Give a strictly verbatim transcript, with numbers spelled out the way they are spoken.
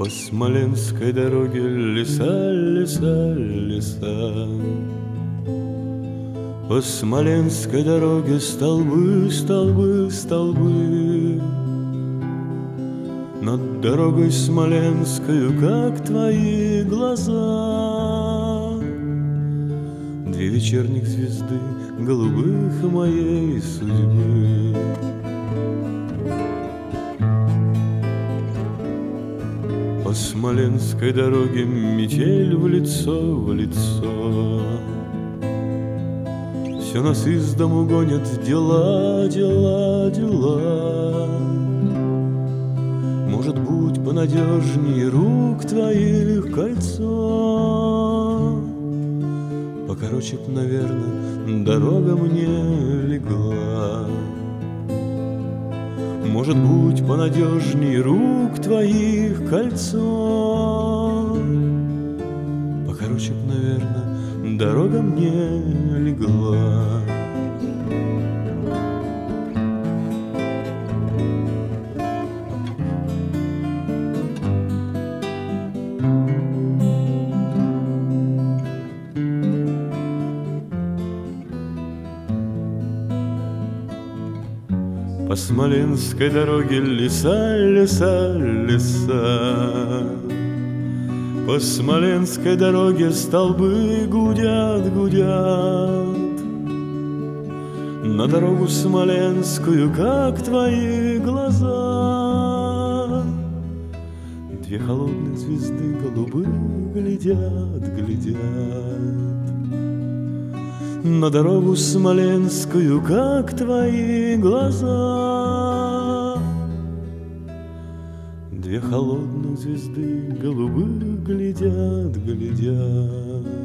По смоленской дороге леса, леса, леса. По смоленской дороге столбы, столбы, столбы. Над дорогой смоленскою, как твои глаза, две вечерних звезды голубых моей судьбы. По смоленской дороге метель в лицо, в лицо. Все нас из дому гонят дела, дела, дела. Может, будь понадежнее рук твоих кольцо. Покороче б, наверное, дорога мне легла. Может, будь понадежнее рук твоих кольцо. Покороче б, наверное, дорога мне легла. По смоленской дороге леса, леса, леса. По смоленской дороге столбы гудят, гудят. На дорогу смоленскую, как твои глаза, две холодных звезды голубых глядят, глядят. На дорогу смоленскую, как твои глаза, две холодных звезды голубых глядят, глядят.